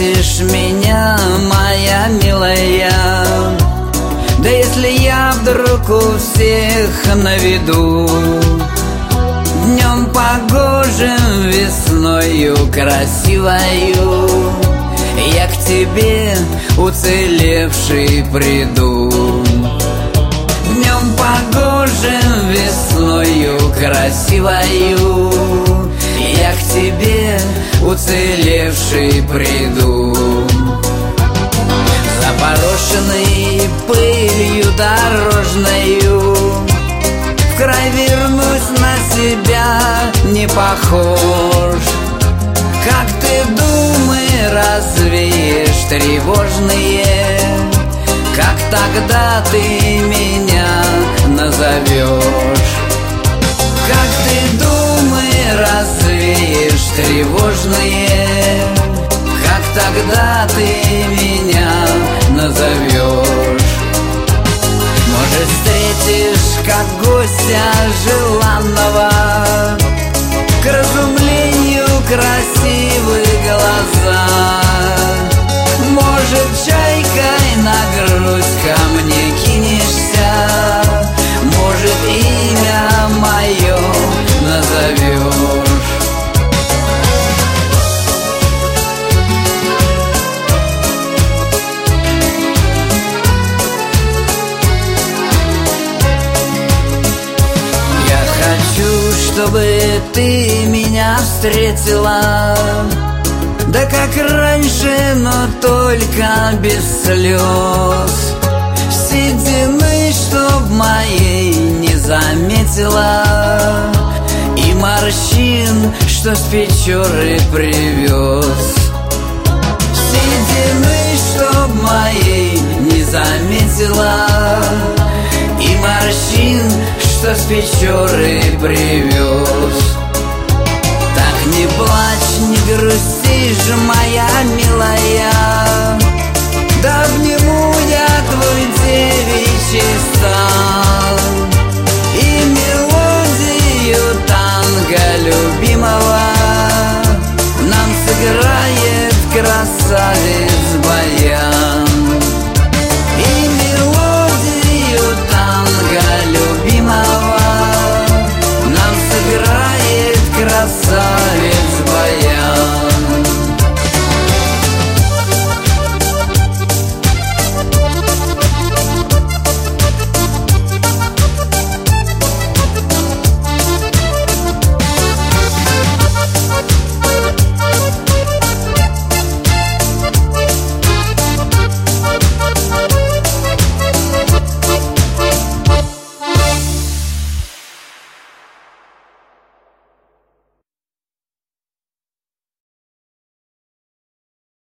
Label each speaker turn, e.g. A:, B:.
A: встретишь меня, моя милая. Да если я вдруг у всех на виду, днем погожим, весною красивою, я к тебе уцелевший приду. Днем погожим, весною красивою, я к тебе уцелевший приду. Запорошенный пылью дорожною, в край вернусь, на себя не похож. Как ты думы развеешь тревожные, как тогда ты меня назовешь? Как ты думы развеешь тревожные, как тогда ты меня назовешь? Может, встретишь как гостя желанного, к разумлению красивые глаза. Может, чайкой на грудь ко мне кинешься, может, имя мое назовешь. Я хочу, чтобы ты меня встретила, да как раньше, но только без слез. Седины, чтоб моей не заметила, и морщин, что с Печоры привез. Седины, чтоб моей не заметила, и морщин, что с Печоры привез. Так не плачь, не грусти же, моя милая,